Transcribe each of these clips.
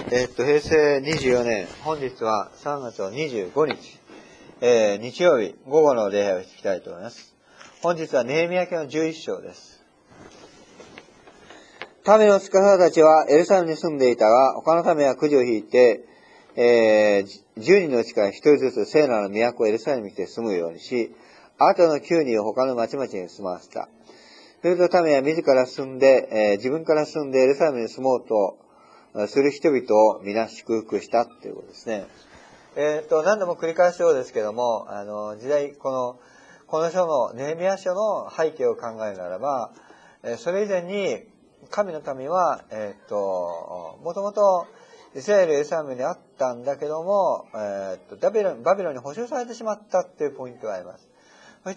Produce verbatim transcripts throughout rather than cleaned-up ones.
えっと、平成にじゅうよねん、本日はさんがつのにじゅうごにち、えー、日曜日、午後の礼拝をしていきたいと思います。本日はネヘミヤ記のじゅういっしょうです。民の司たちはエルサレムに住んでいたが、他の民はくじを引いて、えー、じゅうにんのうちからひとりずつ聖なる都エルサレムに来て住むようにし、あとのきゅうにんを他の町々に住まわせた。すると民は自ら住んで、えー、自分から住んでエルサレムに住もうとする人々を皆祝福したということですね。えっと、何度も繰り返すようですけども、あの、時代、この、この書の、ネヘミヤ書の背景を考えるならば、えー、それ以前に、神の民は、えっと、もともと、イスラエル、エルサレムにあったんだけども、えっと、バビロン、バビロンに捕囚されてしまったっていうポイントがあります。そして、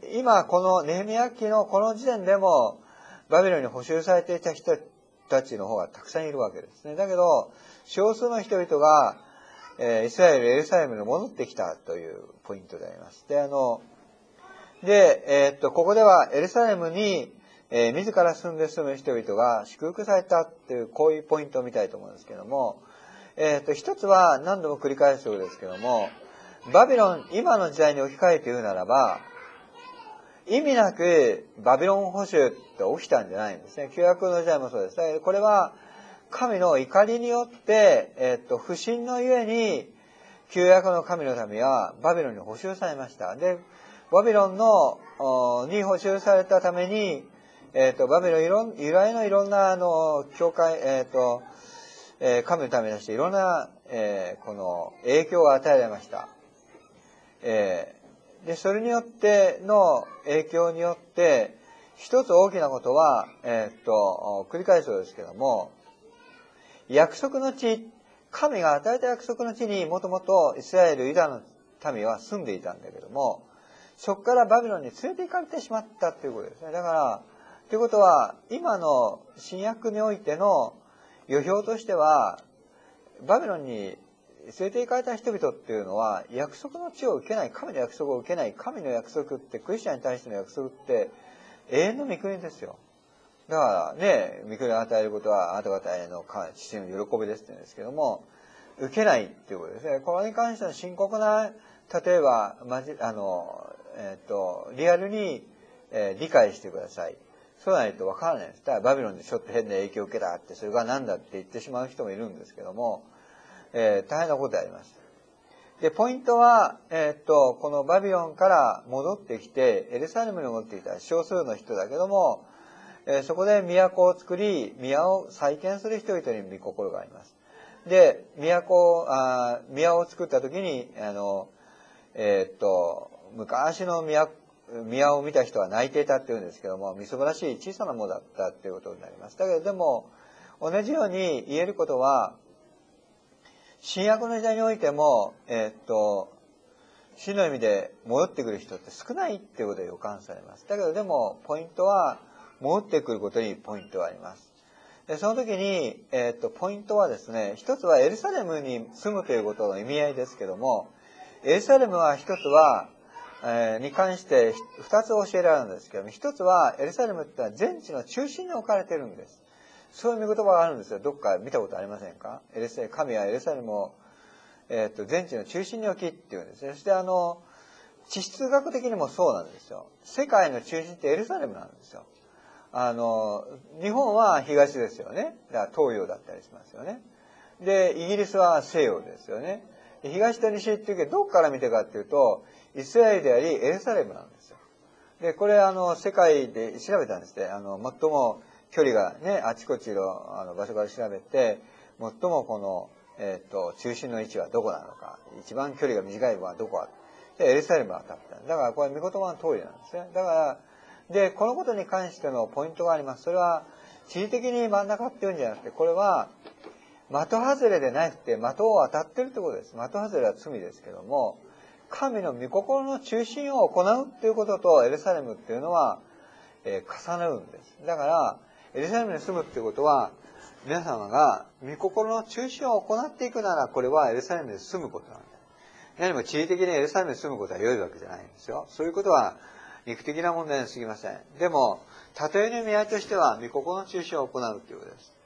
今、このネヘミヤ記のこの時点でも、バビロンに捕囚されていた人たちの方がたくさんいるわけですね。だけど、少数の人々が、えー、イスラエル、エルサレムに戻ってきたというポイントであります。で、あの、で、えー、っと、ここではエルサレムに、えー、自ら住んで住む人々が祝福されたっていう、こういうポイントを見たいと思うんですけども、えー、っと、一つは何度も繰り返すようですけども、バビロン、今の時代に置き換えて言うならば、意味なくバビロン捕囚って起きたんじゃないんですね。旧約の時代もそうです。だけどこれは神の怒りによって、えっと、不信のゆえに、旧約の神の民はバビロンに捕囚されました。で、バビロンの、に捕囚されたために、えっと、バビロンいろん、由来のいろんな、あの、教会、えっと、えー、神のためにしていろんな、えー、この影響が与えられました。えーで、それによっての影響によって、一つ大きなことは、えー、っと、繰り返すようですけども、約束の地、神が与えた約束の地にもともとイスラエル、ユダの民は住んでいたんだけども、そこからバビロンに連れて行かれてしまったということですね。だから、ということは、今の新約においての予表としては、バビロンに連れて行かれた人々っていうのは約束の地を受けない、神の約束を受けない、神の約束って、クリスチャンに対しての約束って永遠の御国ですよ。だからね、御国を与えることはあなた方への父の喜びですって言うんですけども、受けないっていうことですね。これに関しての深刻な、例えば、まじ、あの、えっと、リアルに、えー、理解してください。そうないとわからないです。だからバビロンでちょっと変な影響を受けたって、それが何だって言ってしまう人もいるんですけども、えー、大変なことであります。で、ポイントは、えー、っと、このバビロンから戻ってきて、エルサレムに戻ってきた少数の人だけども、えー、そこで都を作り、宮を再建する人々に見心があります。で、都、あ宮を作った時に、あの、えー、っと、昔の宮、宮を見た人は泣いていたっていうんですけども、みすぼらしい小さなものだったっていうことになります。だけど、でも、同じように言えることは、新約の時代においても、えー、っと、真の意味で戻ってくる人って少ないっていうことで予感されます。だけどでも、ポイントは、戻ってくることにポイントがあります。でその時に、えー、っと、ポイントはですね、一つはエルサレムに住むということの意味合いですけども、エルサレムは一つは、えー、に関して二つ教えられるんですけども、一つはエルサレムってのは全地の中心に置かれてるんです。そういう見言葉があるんですよ。どっか見たことありませんか？エルサレム、神はエルサレムを、えっと、全地の中心に置きっていうんですね。そしてあの、地質学的にもそうなんですよ。世界の中心ってエルサレムなんですよ。あの、日本は東ですよね。だから東洋だったりしますよね。で、イギリスは西洋ですよね。東と西っていうけど、どこから見てかっていうと、イスラエルであり、エルサレムなんですよ。で、これあの、世界で調べたんですね。あの、最も距離がね、あちこちのあの場所から調べて、最もこの、えっと、中心の位置はどこなのか、一番距離が短いのはどこか。で、エルサレムが当たった。だからこれ見言葉の通りなんですね。だから、で、このことに関してのポイントがあります。それは、地理的に真ん中っていうんじゃなくて、これは、的外れでなくて、的を当たってるってことです。的外れは罪ですけども、神の御心の中心を行うっていうことと、エルサレムっていうのは、えー、重なるんです。だから、エルサレムに住むっていうことは、皆様が御心の中心を行っていくなら、これはエルサレムに住むことなんです。何も地理的にエルサレムに住むことは良いわけじゃないんですよ。そういうことは肉的な問題に過ぎません。でも、例えの意味合いとしては、御心の中心を行うということです。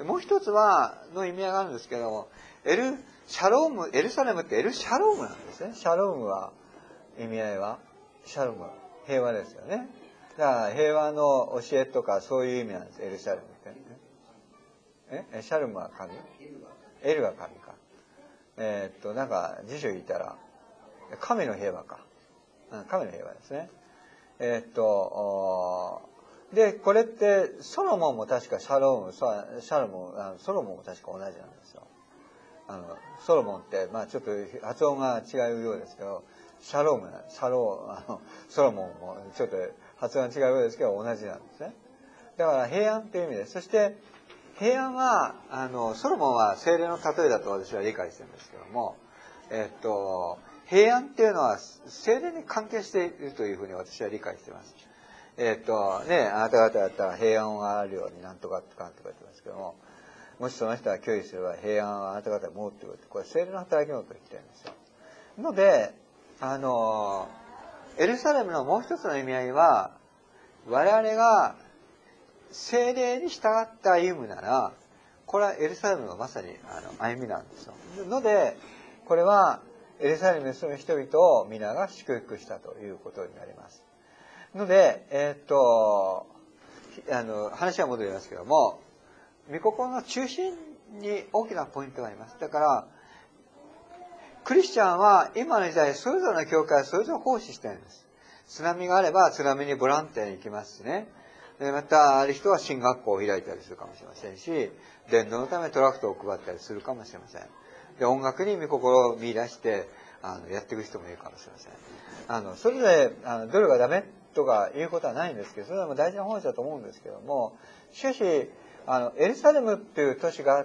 もう一つは、の意味合いがあるんですけども、エル、シャローム、エルサレムってエルシャロームなんですね。シャロームは、意味合いは、シャロームは平和ですよね。だから平和の教えとかそういう意味なんです、エルシャレムってね。えシャルムは神？エルは神か。えー、っと、なんか辞書言ったら、神の平和か。うん、神の平和ですね。えー、っと、で、これって、ソロモンも確かシャローム、シャルモン、ソロモンも確か同じなんですよ。あの、ソロモンって、まあちょっと発音が違うようですけど、シャローム、シャロー、あの、ソロモンもちょっと発音が違うようですけど、同じなんですね。だから平安という意味です。そして、平安は、あの、ソロモンは精霊の例えだと私は理解してるんですけども、えっと、平安っていうのは精霊に関係しているというふうに私は理解しています。えっと、ね、あなた方だったら平安があるようになんとかとかとか言ってますけども、もしその人が拒否すれば平安はあなた方が持っている。これ精霊の働きのことを言ってるんですよ。ので、あの、エルサレムのもう一つの意味合いは、我々が聖霊に従って歩むなら、これはエルサレムのまさにあの歩みなんですよ。ので、これはエルサレムに住む人々を皆が祝福したということになります。ので、えー、っと、あの、話は戻りますけども、御心の中心に大きなポイントがあります。だから、クリスチャンは今の時代それぞれの教会はそれぞれ奉仕してるんです。津波があれば津波にボランティアに行きますしね。でまた、ある人は進学校を開いたりするかもしれませんし、伝道のためトラクトを配ったりするかもしれません。で、音楽に御心を見出して、あの、やっていく人もいるかもしれません。あの、それぞれ、あの、どれがダメとかいうことはないんですけど、それはもう大事な本質だと思うんですけども、しかし、あの、エルサレムっていう都市があって、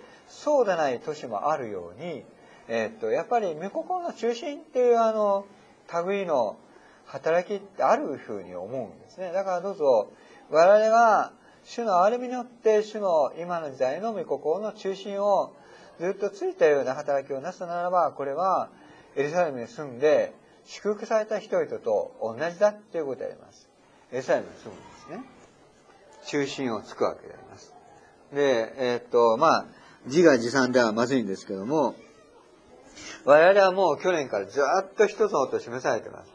そうでない都市もあるように、えー、っと、やっぱり御心の中心っていうあの、類の働きってあるふうに思うんですね。だからどうぞ、我々が主の憐れみによって主の今の時代の御心の中心をずっとついたような働きをなすならば、これはエルサレムに住んで祝福された人々と同じだっていうことであります。エルサレムに住むんですね。中心をつくわけであります。で、えー、っと、まあ、自画自賛ではまずいんですけども、我々はもう去年からずっと一つのことを示されています。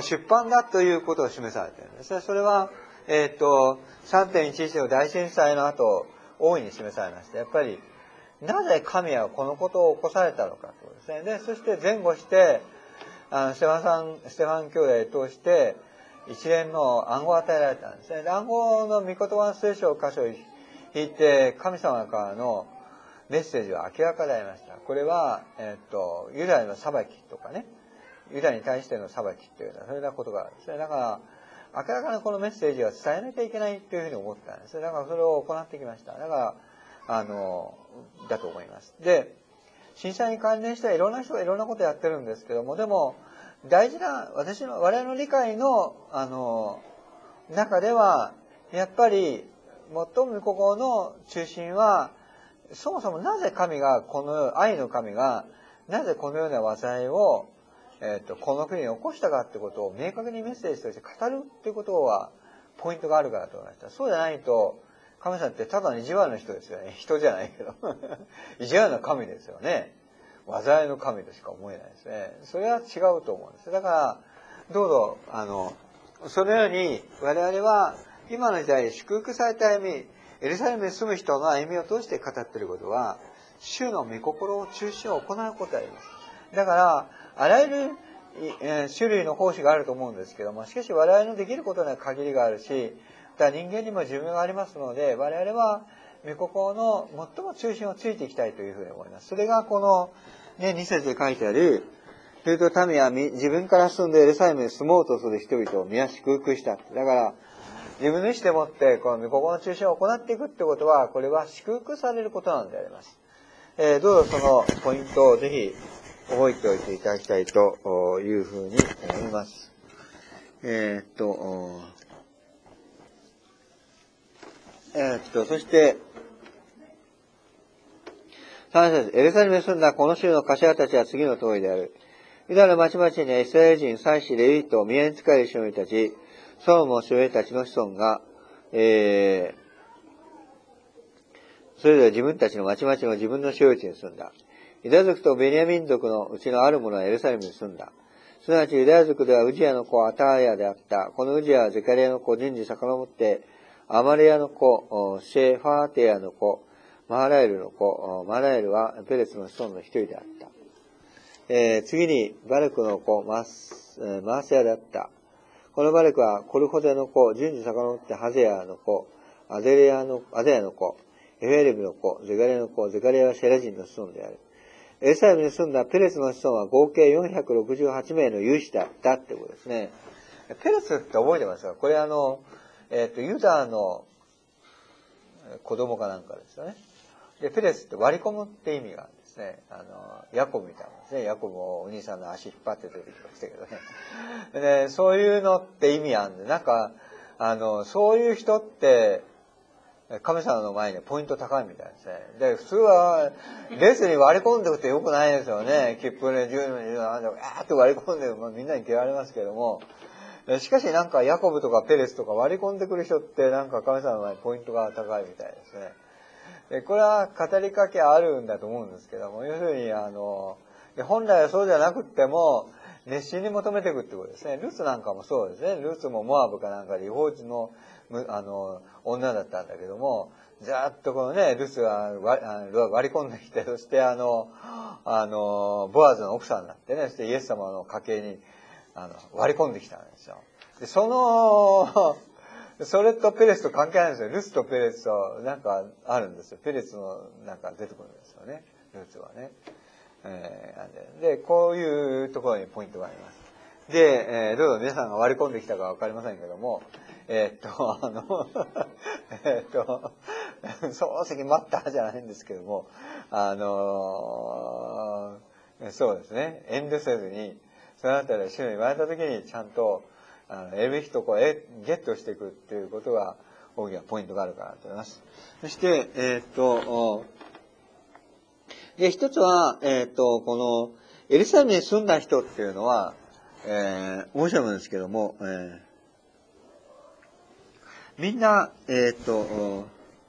出版だということを示されているんですね。それは、えっと、さんてんいちいち の大震災の後、大いに示されました。やっぱり、なぜ神はこのことを起こされたのかということですね。で、そして前後して、あの、ステファンさん、ステファン兄弟を通して、一連の暗号を与えられたんですね。で、暗号の御言葉の聖書を箇所を引いて、神様からのメッセージは明らかでありました。これは、えっと、ユダヤの裁きとかね、ユダヤに対しての裁きっていうのは、そういうようなことがあるんですね。だから、明らかなこのメッセージは伝えなきゃいけないというふうに思ったんですね。だからそれを行ってきました。だから、あの、だと思います。で、震災に関連してはいろんな人がいろんなことをやってるんですけども、でも、大事な、私の、我々の理解の、あの、中では、やっぱり、最も御心の中心は、そもそもなぜ神が、この愛の神が、なぜこのような災いを、えっと、この国に起こしたかってことを明確にメッセージとして語るっていうことは、ポイントがあるからと思いました。そうじゃないと、神様ってただの意地悪の人ですよね。人じゃないけど。意地悪な神ですよね。災いの神としか思えないですね。それは違うと思うんです。だから、どうぞ、あの、そのように我々は今の時代祝福された歩み、エルサレムに住む人の歩みを通して語っていることは、主の御心を中心を行うことであります。だから、あらゆる、えー、種類の奉仕があると思うんですけども、しかし我々のできることには限りがあるし、また人間にも寿命がありますので、我々は御心の最も中心をついていきたいというふうに思います。それがこの、ね、に節で書いてある、すると民は自分から住んでエルサレムに住もうとする人々を皆祝福した。だから、自分の意思でもって、この御心の中心を行っていくってことは、これは祝福されることなんであります。えー、どうぞそのポイントをぜひ覚えておいていただきたいというふうに思います。えー、っと、えー、っと、そして、さん節、エルサレムに住んだこの州の頭たちは次の通りである。ユダの町々にはイスラエル人、祭司、レビ人、宮に仕えるしもべたち、ソロモンしもべたちの子孫が、えー、 それぞれ自分たちの町々の自分の所有地に住んだ。ユダ族とベニヤ民族のうちのある者はエルサレムに住んだ。すなわちユダヤ族ではウジヤの子アターヤであった。このウジヤはゼカリアの子順次遡って、アマレヤの子、シェファーテヤの子、マハラエルの子、マハラエルはペレスの子孫の一人であった。えー、次にバルクの子、マース、マーセヤであった。このバルクはコルホゼの子、順次遡ってハゼヤの子、アデレヤの、アデヤの子、エフエレムの子、ゼカリアの子、ゼカリアはシェラ人の子孫である。エルサレムに住んだペレスの子孫は合計よんひゃくろくじゅうはちめいの有志だったってことですね。ペレスって覚えてますか？これあの、えっと、ユダの子供かなんかですよね。で、ペレスって割り込むって意味があるんですね。あの、ヤコブみたいなですね。ヤコブをお兄さんの足引っ張って出てきましたけどね。で、そういうのって意味あるんで、なんか、あの、そういう人って、神様の前にポイント高いみたいですね。で、普通は、列に割り込んでおくと良くないですよね。切符でじゅうにん、あーって割り込んで、まあ、みんなに嫌われますけども。しかしなんか、ヤコブとかペレスとか割り込んでくる人って、なんか神様の前にポイントが高いみたいですね。で、これは語りかけあるんだと思うんですけども、要するに、あの、本来はそうじゃなくっても、熱心に求めていくってことですね。ルツなんかもそうですね。ルツもモアブかなんかで違法人の、あの、女だったんだけども、ずーっとこのね、ルツが割り込んできて、そしてあの、あの、ボアズの奥さんになってね、そしてイエス様の家系に、あの、割り込んできたんですよ。で、その、それとペレスと関係ないんですよ。ルツとペレスとなんかあるんですよ。ペレスのなんか出てくるんですよね。ルツはね。えー、で、こういうところにポイントがあります。で、えー、どうぞ皆さんが割り込んできたかわかりませんけども、えー、っと、あの、えー、っと、漱石待ったじゃないんですけども、あのー、そうですね、遠慮せずに、そのあたり主に言われたときにちゃんと、あの、得る人をこうゲットしていくっていうことが大きなポイントがあるかなと思います。そして、えー、っと、で、一つは、えっと、この、エルサレムに住んだ人っていうのは、えー、面白いものですけども、えー、みんな、えっと、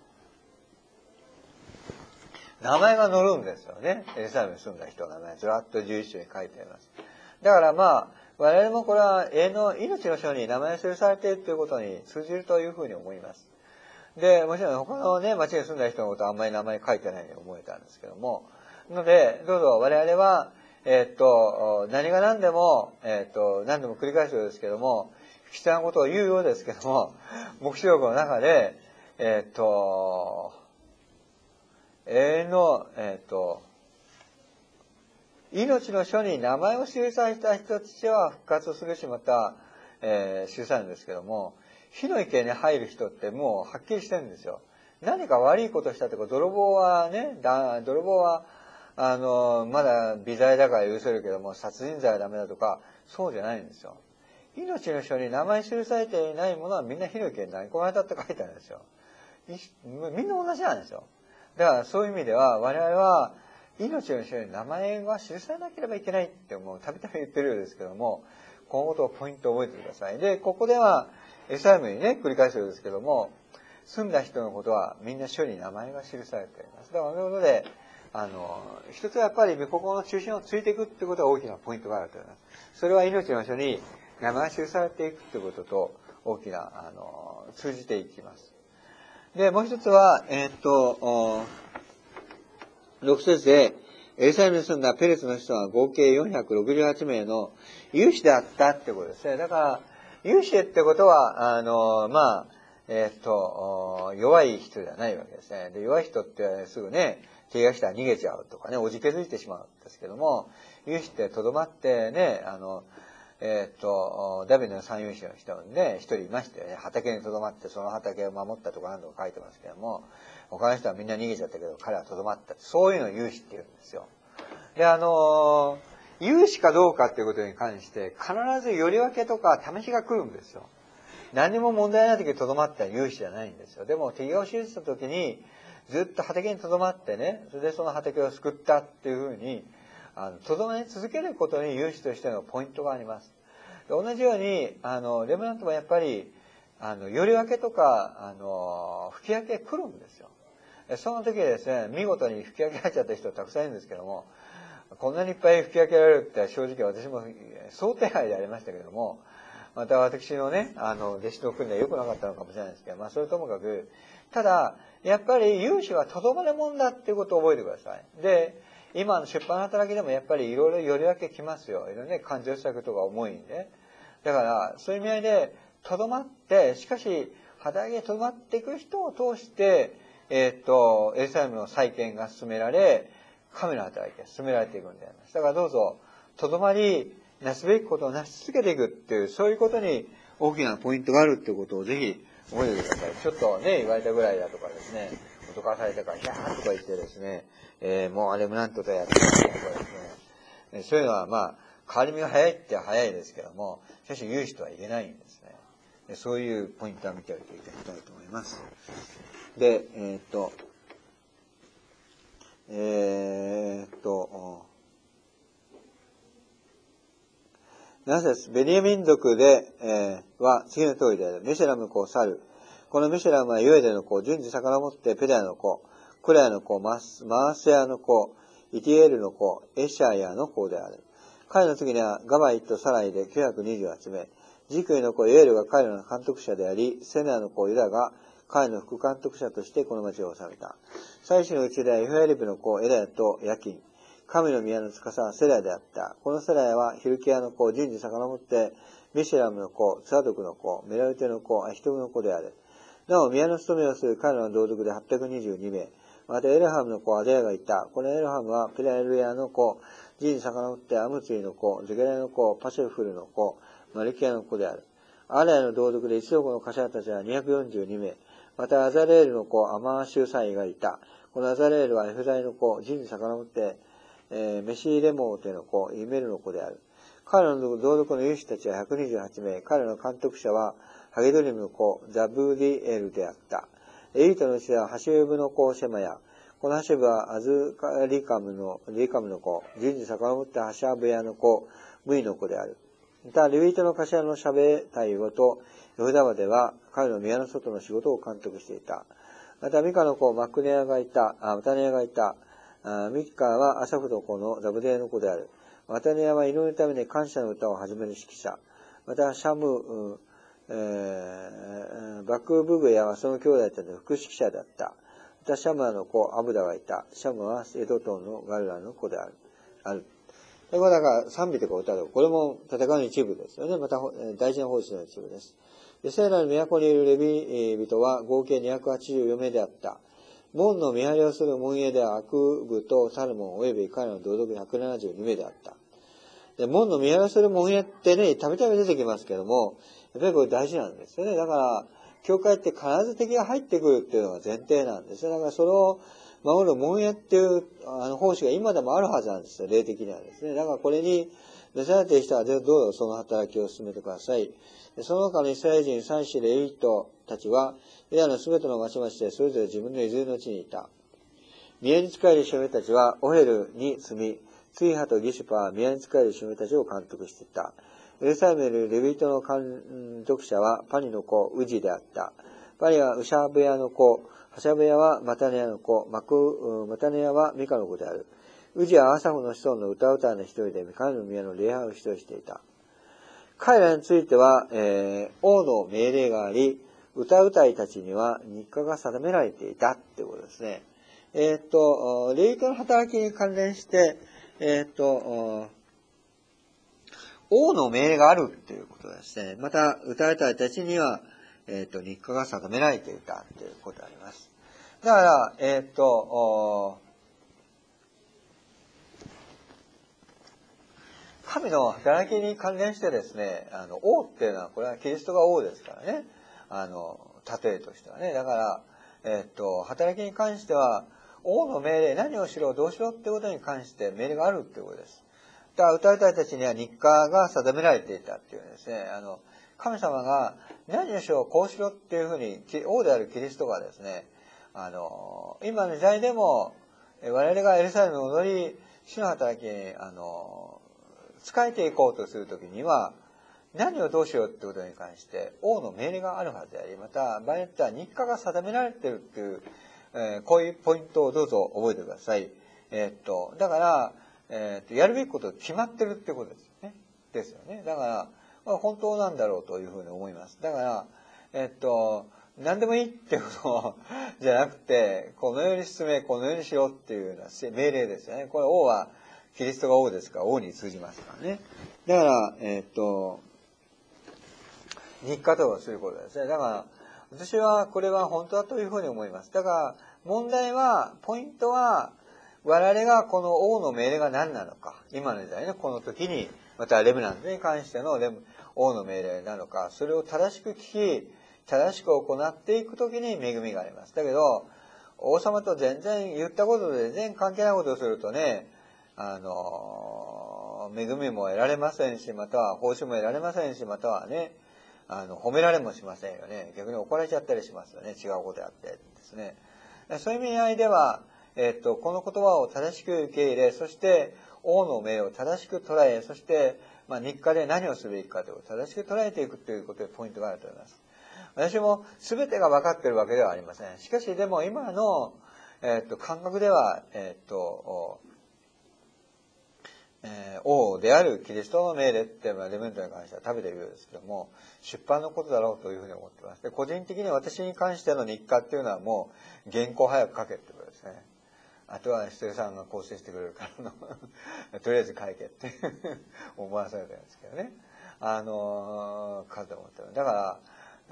名前が載るんですよね。エルサレムに住んだ人の名前、ずらっとじゅういっしょに書いてあります。だからまあ、我々もこれは永遠の命の書に名前が記されているということに通じるというふうに思います。で、もちろん他のね、町に住んだ人のことはあんまり名前書いてないように思えたんですけども、ので、どうぞ我々は、えー、っと、何が何でも、えー、っと、何度も繰り返すようですけども、必要なことを言うようですけども、黙示録の中で、えー、っと、永遠の、えー、っと、命の書に名前を記された人たちは復活するし、また、えー、記されるんですけども、火の池に入る人ってもうはっきりしてるんですよ。何か悪いことしたってこと、泥棒はね、だ泥棒は、あの、まだ微罪だから許せるけども、殺人罪はダメだとか、そうじゃないんですよ。命の書に名前記されていないものはみんな火の池に投げ込まれたって書いてあるんですよ。みんな同じなんですよ。だからそういう意味では、我々は、命の書に名前が記されなければいけないってもうたびたび言ってるようですけども、このことをポイントを覚えてください。で、ここでは、エルサレムにね、繰り返すようですけども、住んだ人のことはみんな書に名前が記されています。だから、ということで、あの、一つはやっぱり御心の中心をついていくってことが大きなポイントがあると思います。それは命の書に名前が記されていくってことと大きな、あの、通じていきます。で、もう一つは、えー、っと、ろく節で、エルサレムに住んだペレスの人は合計よんひゃくろくじゅうはちめいの有志であったってことですね。だから、有志ってことは、あの、まあ、えー、っと、弱い人じゃないわけですね。で、弱い人ってすぐね、怪我したら逃げちゃうとかね、おじけづいてしまうんですけども、有志ってとどまってね、あの、えー、っと、ダビデの三勇士の人にね、一人いましてね、畑にとどまってその畑を守ったとか何度か書いてますけども、他の人はみんな逃げちゃったけど、彼はとどまった。そういうのを有志って言うんですよ。で、あの、有志かどうかっていうことに関して、必ずより分けとか試しが来るんですよ。何も問題ない時にとどまったら有志じゃないんですよ。でも、敵を信じた時に、ずっと畑にとどまってね、それでその畑を救ったっていうふうに、あの、とどまり続けることに有志としてのポイントがあります。同じように、あの、レムナントもやっぱり、あの、より分けとか、あの、吹き分け来るんですよ。 その時ですね、見事に吹き上げられちゃった人たくさんいるんですけども、こんなにいっぱい吹き上げられるって正直私も想定外でありましたけども、また私のね、あの、弟子の訓練は良くなかったのかもしれないですけど、まあそれともかく、ただ、やっぱり融資はとどまるもんだっていうことを覚えてください。で、今の出版の働きでもやっぱりいろいろより分けきますよ。いろいろね、感情したことが重いんで。だから、そういう意味合いで、とどまって、しかし、働きにとどまっていく人を通して、えー、っと、エルサレムの再建が進められ、神の働きが進められていくんであります。だからどうぞ、とどまり、なすべきことをなし続けていくっていう、そういうことに大きなポイントがあるっていうことをぜひ覚えてください。ちょっとね、言われたぐらいだとかですね、脅かされたから、ひゃーとか言ってですね、えー、もうあれもなんとかやってとかですね、そういうのはまあ、変わり目が早いって早いですけども、しかし言う人は言えないんですね。そういうポイントを見ておいていただきたいと思います。で、えー、っと、えー、っと、なぜです。ベニヤ民族で、えー、は次の通りである。メシェラムの子、サル。このメシェラムはユエデの子、順次遡ってペダヤの子、クラヤの子、マーセヤの子、イティエルの子、エシャヤの子である。彼の次にはガバイとサライできゅうひゃくにじゅうはちめい。ジクイの子、イエルが彼らの監督者であり、セナの子、ユダが彼の副監督者としてこの町を治めた。祭司のうちではイフエリブの子、エラヤとヤキン。神の宮の司はセラヤであった。このセラヤはヒルキアの子、順次遡って、メシェラムの子、ツアドクの子、メラルテの子、アヒトムの子である。なお、宮の務めをする彼らの同族ではっぴゃくにじゅうにめい。また、エルハムの子、アデヤがいた。このエルハムは、ペラエルヤの子、順次遡って、アムツイの子、ゼゲラの子、パシェフルの子、マルキアの子である。アラヤの同族で一族の頭たちはにひゃくよんじゅうにめい。また、アザレールの子、アマーシュサイがいた。このアザレールはエフザイの子、順次遡って、えー、メシレモーテの子、イメルの子である。彼らの同族の勇士たちはひゃくにじゅうはちめい。彼らの監督者は、ハゲドリムの子、ザブディエルであった。エリートのうちは、ハシュブの子、シェマヤ。このハシュブは、アズカリカムの、リカムの子、順次遡ってハシャブヤの子、ムイの子である。また、レビートの頭のシャベタイゴと、ヨフダバでは、彼の宮の外の仕事を監督していた。また、ミカの子、マクネヤがいた、あ、マタネヤがいた。ミカはアサフの子のザブデーの子である。マタネヤは祈りのために感謝の歌を始める指揮者。また、シャム、えー、バクブグヤはその兄弟たちの副指揮者であった。また、シャムアの子、アブダがいた。シャムはエド島のガルラの子である。ある。これはだから賛美とか歌とか、これも戦いの一部ですよね。また、大事な奉仕の一部です。で、聖なる都にいるレビ人は合計にひゃくはちじゅうよめいであった。門の見張りをする門営ではアクブとサルモン及び彼の同族ひゃくななじゅうにめいであった。で、門の見張りをする門営ってね、たびたび出てきますけども、やっぱりこれ大事なんですよね。だから、教会って必ず敵が入ってくるっていうのが前提なんですよ。だからそれを守る門営っていうあの奉仕が今でもあるはずなんですよ。霊的にはですね。だからこれに召されている人はどうぞその働きを進めてください。その他のイスラエル人祭司レイトたちは、ユダのすべての町々でそれぞれ自分の譲りの地にいた。宮に仕える主兵たちはオヘルに住み、ツイハとギシュパは宮に仕える主兵たちを監督していた。エルサレムにいるレビトの監督者はパニの子、ウジであった。パニはウシャブヤの子、ハシャブヤはマタネヤの子、マク、マタネヤはミカの子である。ウジはアサフの子孫の歌うたの一人で、神の宮の礼拝を主導していた。彼らについては、えー、王の命令があり、歌うたいたちには日課が定められていたってことですね。えー、っと、レビトの働きに関連して、えー、っと、王の命令があるっていうことですね。また、歌うたいたちには、えー、っと、日課が定められていたっていうことがあります。だから、えー、っと、神の働きに関連してですね、あの、王っていうのは、これはキリストが王ですからね。あの、例えとしてはね。だから、えー、っと、働きに関しては、王の命令、何をしろ、どうしろってことに関して命令があるっていうことです。だから、歌いたいたちには日課が定められていたっていうですね、あの、神様が何をしろ、こうしろっていうふうに、王であるキリストがですね、あの、今の時代でも、我々がエルサレムに戻り、主の働きに、あの、仕えていこうとするときには、何をどうしようってことに関して、王の命令があるはずであり、また、場合によっては日課が定められているっていうえー、こういうポイントをどうぞ覚えてください。えー、っと、だから、えー、っと、やるべきことが決まってるってことですよね。ですよね。だから、まあ、本当なんだろうというふうに思います。だから、えー、っと、何でもいいってことじゃなくて、このように進め、このようにしろっていうような命令ですよね。これ王は、キリストが王ですから、王に通じますからね。だから、えー、っと、日課とすることですね。だから、私はこれは本当だというふうに思います。だから、問題は、ポイントは、我々がこの王の命令が何なのか。今の時代ね、この時に、またレムナントに関してのレム王の命令なのか、それを正しく聞き、正しく行っていく時に恵みがあります。だけど、王様と全然言ったことで全然関係ないことをするとね、あの、恵みも得られませんし、または報酬も得られませんし、またはね、あの、褒められもしませんよね。逆に怒られちゃったりしますよね。違うことやってですね。そういう意味合いでは、えっと、この言葉を正しく受け入れ、そして、王の命を正しく捉え、そして、まあ、日課で何をすべきかということを正しく捉えていくということでポイントがあると思います。私も全てが分かっているわけではありません。しかし、でも今の、えっと、感覚では、えっと、えー、王であるキリストの命令っていうのはレメントに関しては食べているようですけども、出版のことだろうというふうに思っています。で、個人的に私に関しての日課っていうのはもう原稿早く書けってことですね。あとはひとりさんが構成してくれるからのとりあえず書いてって思わされたんですけどね。あのー、書いて思ってる。だから、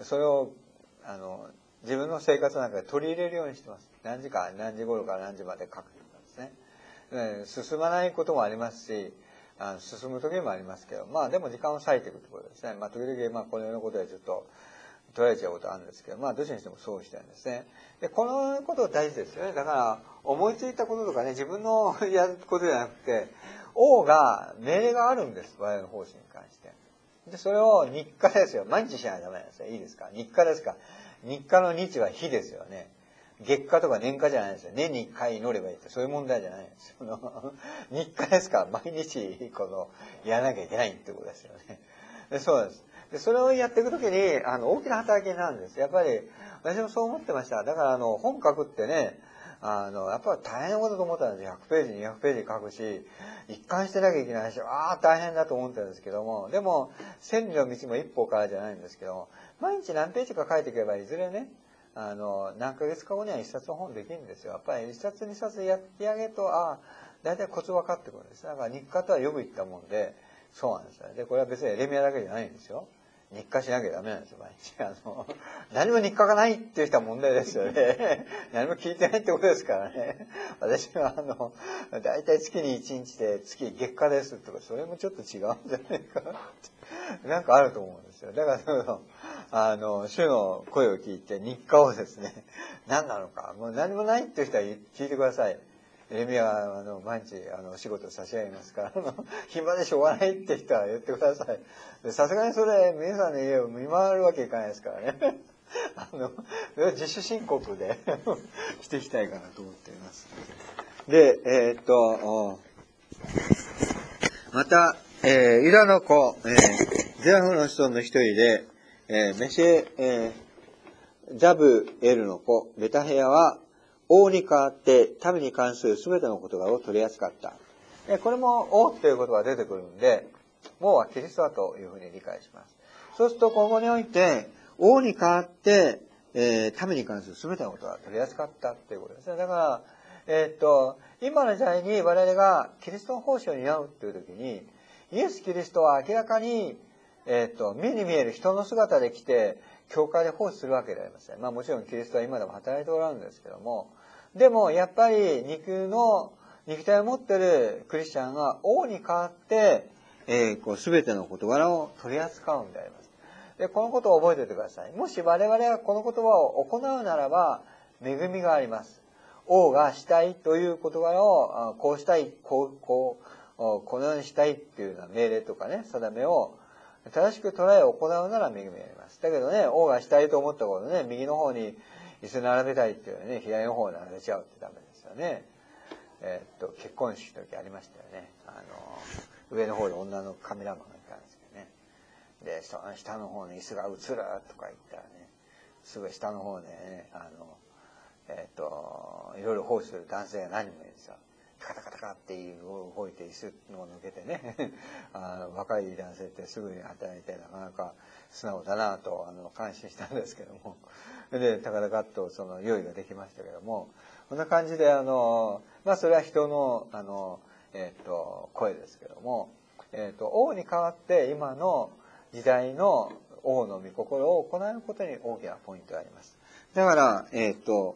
それを、あの、自分の生活の中で取り入れるようにしてます。何時か、何時頃から何時まで書くとかですね。進まないこともありますし、あの進む時もありますけど、まあでも時間を割いていくってことですね。まあ時々、まあこのようなことでちょっと取られちゃうことはあるんですけど、まあどっちにしてもそうしてるんですね。で、このこと大事ですよね。だから、思いついたこととかね、自分のやることじゃなくて、王が、命令があるんです。我々の方針に関して。で、それを日課ですよ。毎日しないとダメなんですよ。いいですか？日課ですか？日課の日は日ですよね。月課とか年課じゃないですよ。年に一回祈ればいいって、そういう問題じゃないんですよ。日課ですから、毎日、この、やらなきゃいけないってことですよね。でそうです。で、それをやっていくときに、あの、大きな働きになるんです。やっぱり、私もそう思ってました。だから、あの、本書くってね、あの、やっぱり大変なことと思ったんですよ。ひゃくページ、にひゃくページ書くし、一貫してなきゃいけないし、ああ、大変だと思ってるんですけども、でも、千里の道も一歩からじゃないんですけども、毎日何ページか書いていけば、いずれね、あの、何ヶ月か後には一冊の本できるんですよ。やっぱり一冊二冊やってあげると、ああ、だいたいコツ分かってくるんです。だから日課とはよく言ったもんで、そうなんですよ。で、これは別にエレミアだけじゃないんですよ。日課しなきゃダメなんですよ、毎日。あの、何も日課がないっていう人は問題ですよね。何も聞いてないってことですからね。私は、あの、だいたい月にいちにちで月月課ですとか、それもちょっと違うんじゃないかなって。なんかあると思うんですよ。だから、その、あの、主の声を聞いて日課をですね、何なのか、もう何もないっていう人は聞いてください。エレミアは、あの、毎日、あの、お仕事差し上げますから、あの、暇でしょうがないって人は言ってください。さすがにそれ、皆さんの家を見回るわけいかないですからね。あの、自主申告でしていきたいかなと思っています。で、えー、っと、また、えー、ユダの子、えー、ゼラフの子孫の一人で、えー、メシェ、えー、ザブエルの子、ベタヘヤは、王に代わって民に関する全ての事柄を取り扱った。これも王っていう言葉が出てくるんで、王はキリストだというふうに理解します。そうすると、ここにおいて、王に代わって、えー、民に関する全てのことが取り扱ったっていうことですね。だから、えー、っと、今の時代に我々がキリストの奉仕を担うっていう時に、イエス・キリストは明らかに、えー、っと、目に見える人の姿で来て、教会で奉仕するわけでありません。まあもちろんキリストは今でも働いておられるんですけども、でもやっぱり肉の、肉体を持っているクリスチャンが王に代わって、えー、こう全ての事柄を取り扱うんであります。で、このことを覚えておいてください。もし我々がこの言葉を行うならば、恵みがあります。王がしたいという事柄を、こうしたい、こう、こう、このようにしたいっていうような命令とかね、定めを正しく捉え行うなら恵みがあります。だけどね、王がしたいと思ったことね、右の方に椅子並べたいっていうね、左の方に並べちゃうってダメですよね。えー、っと、結婚式の時ありましたよね。あの、上の方で女のカメラマンがいたんですけどね。で、その下の方に椅子が映るとか言ったらね、すぐ下の方でね、あの、 えっと、いろいろ奉仕する男性が何人もいるんですよ。カタカタカっていう動いて椅子を抜けてねあの若い男性ってすぐに働いてなかなか素直だなとあの感心したんですけども、でタカタカッとその用意ができましたけども、こんな感じであのまあそれは人のあのえっと声ですけども、えっと王に代わって今の時代の王の御心を行うことに大きなポイントがあります。だからえっと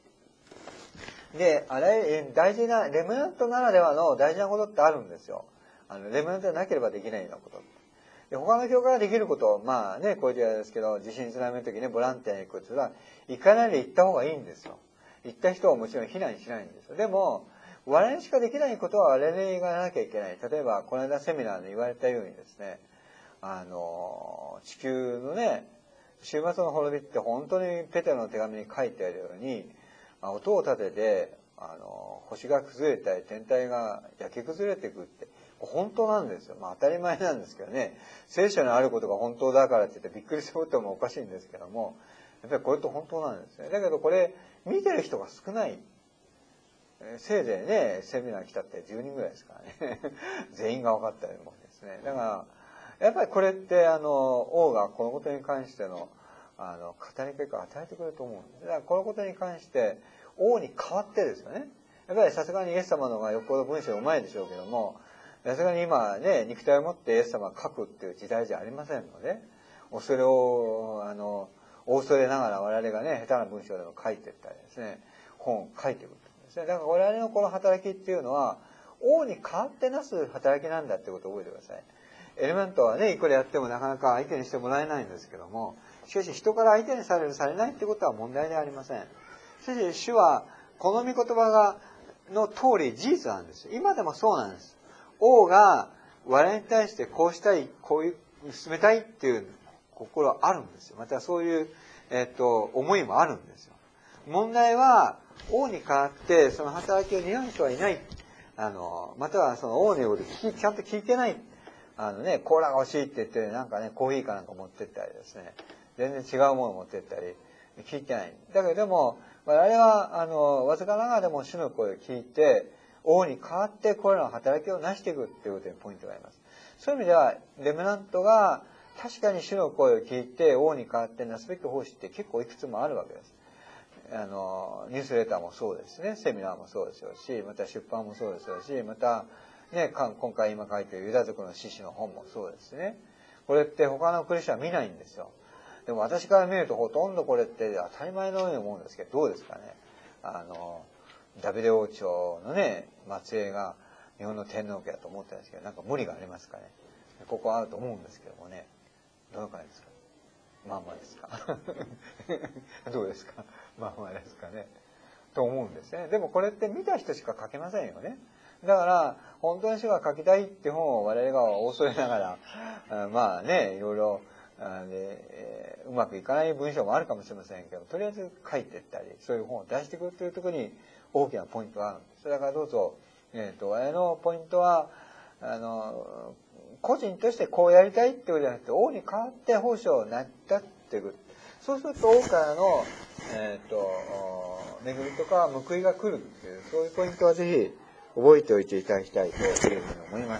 で、あれ、大事な、レムナントならではの大事なことってあるんですよ。あの、レムナントでなければできないようなこと。で、他の教会ができること、まあね、こういう時代ですけど、地震津波の時ね、ボランティアに行くっていうのは、行かないで行った方がいいんですよ。行った人はもちろん避難しないんですよ。でも、我々にしかできないことは我々がやらなきゃいけない。例えば、この間セミナーで言われたようにですね、あの、地球のね、終末の滅びって本当にペテロの手紙に書いてあるように、音を立ててあの星が崩れたり天体が焼け崩れていくって本当なんですよ。まあ当たり前なんですけどね、聖書にあることが本当だからって言ってびっくりすることもおかしいんですけども、やっぱりこれって本当なんですね。だけどこれ見てる人が少ない。せいぜいねセミナー来たってじゅうにんぐらいですからね全員が分かったようなもんですね。だからやっぱりこれってあの王がこのことに関してのあの語り結果を与えてくれると思うんです。だからこのことに関して王に代わってですよね。やっぱりさすがにイエス様の方がよっぽど文章うまいでしょうけども、さすがに今ね肉体を持ってイエス様が書くっていう時代じゃありませんので、恐れをあの大恐れながら我々がね下手な文章でも書いていったりですね、本を書いていくんですね。だから我々のこの働きっていうのは王に代わってなす働きなんだってことを覚えてください。エレメントはねいくらやってもなかなか相手にしてもらえないんですけども、しかし人から相手にされるされないってことは問題ではありません。しかし主はこの御言葉がの通り事実なんですよ。今でもそうなんです。王が我々に対してこうしたい、こういう進めたいっていう心はあるんですよ。またそういう、えっと、思いもあるんですよ。問題は王に代わってその働きを担う人はいない。あのまたはその王のように聞きちゃんと聞いてない。あのね、コーラが欲しいって言って、なんかね、コーヒーかなんか持ってったりですね、全然違うものを持ってったり、聞いてない。だけどでも、我々は、あの、わずかながらでも主の声を聞いて、王に代わってこれらの働きを成していくっていうことにポイントがあります。そういう意味では、レムナントが確かに主の声を聞いて、王に代わってなすべき奉仕って結構いくつもあるわけです。あの、ニュースレターもそうですね、セミナーもそうですよし、また出版もそうですよし、また、ね、今回今書いているユダ族の志士の本もそうですね。これって他のクリスチャンは見ないんですよ。でも私から見るとほとんどこれって当たり前のように思うんですけど、どうですかね。あの、ダビデ王朝のね、末裔が日本の天皇家だと思ってるんですけど、なんか無理がありますかね。ここはあると思うんですけどもね。どのくらいですか。まあまあですか。どうですか。まあまあですかね。と思うんですね。でもこれって見た人しか書けませんよね。だから本当に主が書きたいって本を我々が恐れながら、まあね、いろいろで、えー、うまくいかない文章もあるかもしれませんけど、とりあえず書いていったり、そういう本を出していくというところに大きなポイントがあるんです。だからどうぞ、えっと、我々のポイントは、あの、個人としてこうやりたいってことじゃなくて、王に代わって奉仕を成り立っていく。そうすると王からの、えっと、恵みとか報いが来るっていう、そういうポイントはぜひ覚えておいていただきたいというふうに思います。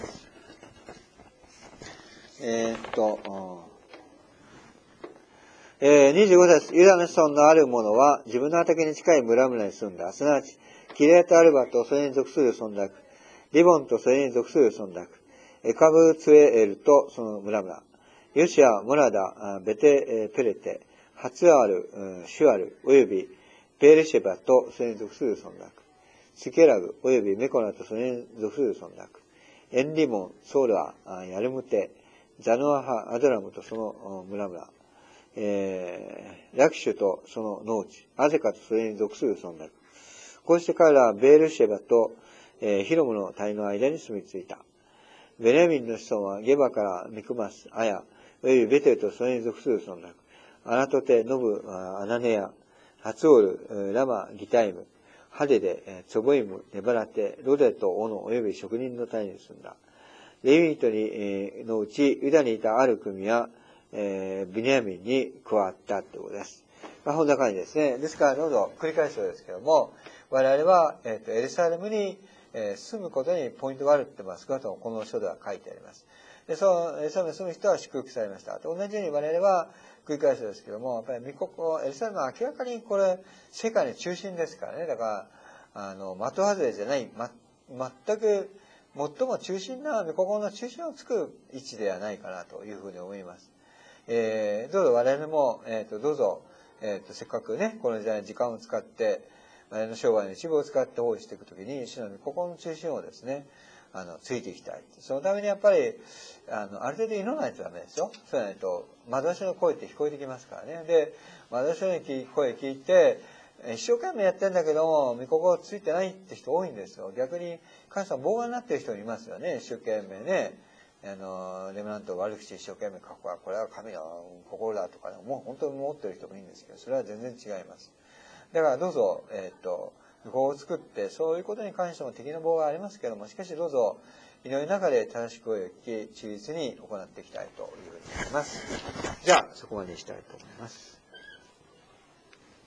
えっと、えー、にじゅうご節、ユダの子孫のある者は自分の畑に近い村々に住んだ。すなわち、キレートアルバとそれに属する村落、リボンとそれに属する村落、エカブツエエルとその村々、ヨシア、モラダ、ベテペレテ、ハツアール、シュアル、およびペールシェバとそれに属する村落、スケラグ、およびメコナとそれに属する村落、エンリモン、ソーラ、ヤルムテ、ザノアハ、アドラムとその村々、えー、ラクシュとその農地、アゼカとそれに属する村落。こうして彼らはベールシェバと、えー、ヒロムの谷の間に住み着いた。ベネミンの子孫はゲバからミクマス、アヤ、およびベテルとそれに属する村落。アナトテ、ノブ、アナネア、ハツオル、ラマ、ギタイム、ハデデ、ツォボイム、ネバラテ、ロデとオノ、および職人の谷に住んだ。レビ人に、えー、のうち、ユダにいたある組は、えー、ビニヤミンに加わったということです。 まあ、こんな感じですね。ですから、どうぞ繰り返すようですけども、我々は、えっと、エルサレムに、えー、住むことにポイントがあるって、まあ、少なくともこの書では書いてあります。で、その、エルサレムに住む人は祝福されました。同じように我々は、繰り返すようですけども、やっぱり御国、エルサレムは明らかにこれ、世界の中心ですからね。だから、あの、的外れじゃない、ま、全く、最も中心な、御国の中心をつく位置ではないかなというふうに思います。えー、どうぞ我々も、えっと、どうぞ、えっと、せっかくね、この時代に時間を使って、我々の商売の一部を使って奉仕していくときに、主の御心の中心をですね、あの、ついていきたい。そのためにやっぱり、あの、ある程度祈らないとダメですよ。そうじゃないと、幻の声って聞こえてきますからね。で、幻の声聞いて、一生懸命やってんだけども、御心ついてないって人多いんですよ。逆に、神様妨害になってる人いますよね。一生懸命ね。あの、レムナントを悪口一生懸命書くわ。これは神の心だとかね、もう本当に思ってる人もいいんですけど、それは全然違います。だからどうぞ、えっと、御心を作って、そういうことに関しても敵の妨害ありますけども、しかしどうぞ、祈りの中で正しく声を聞き、忠実に行っていきたいというふうに思います。じゃあ、そこまでにしたいと思います。